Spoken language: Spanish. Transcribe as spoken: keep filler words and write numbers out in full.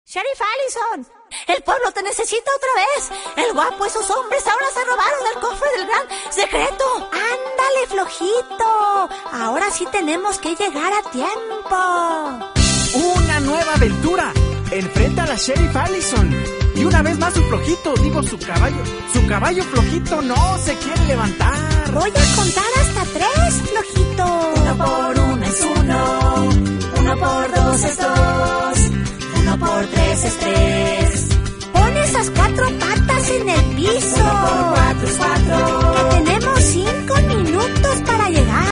Sheriff Allison, el pueblo te necesita otra vez. El guapo y sus hombres ahora se robaron el cofre del gran secreto. Ándale, flojito. Ahora sí tenemos que llegar a tiempo. Una nueva aventura. Enfrenta a la Sheriff Allison. Y una vez más su flojito, digo su caballo. Su caballo flojito no se quiere levantar. Voy a contar hasta tres, flojito. Uno por uno es uno. Uno por dos es dos.